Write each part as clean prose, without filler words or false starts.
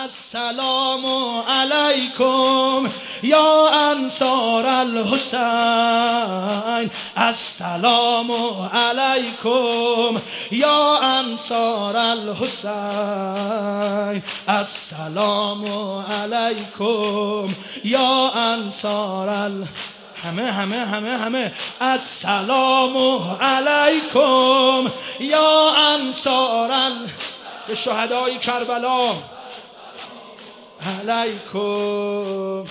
السلام علیکم یا انصار الحسین، السلام علیکم یا انصار الحسین، السلام علیکم یا انصار همه السلام علیکم یا انصار به شهدای کربلا علیکم.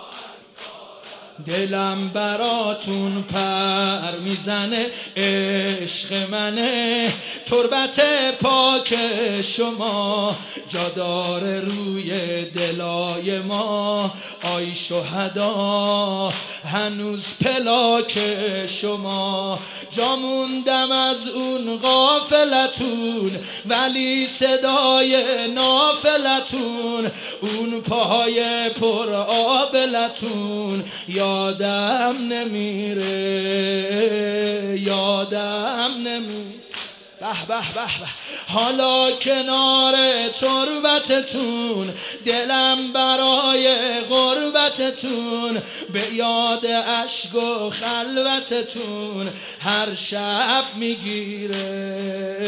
دلم براتون پر میزنه، عشق منه، تربت پاک شما جا داره روی دلای ما. آی شهدا هنوز پلاک شما، جا موندم از اون غافلتون، ولی صدای نافلتون، اون پاهای پر آبلتون یادم نمیره، یادم نمیره. به به به به. حالا کنار تربتتون، دلم برای غربتتون، به یاد اشک و خلوتتون هر شب میگیره.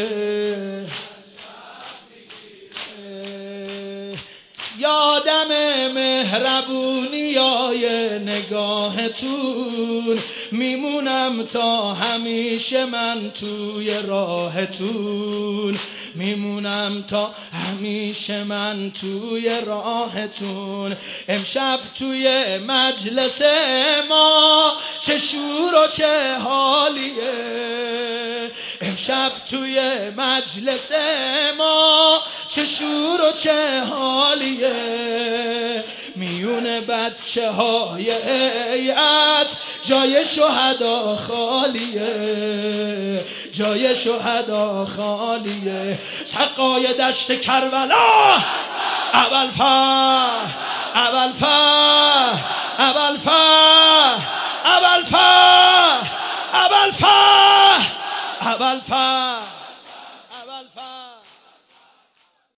یادم مهربونیای نگاهتون، میمونم تا همیشه من توی راهتون، میمونم تا همیشه من توی راهتون. امشب توی مجلس ما چه شور و چه حالیه، امشب توی مجلس ما چه شور و چه حالیه. میون بچه های هیئت جای شهدا خالیه، جای شهدا خالیه. سقای دشت کربلا ابوالفتح، ابوالفتح، ابوالفتح، ابوالفتح، ابوالفتح، ابوالفتح.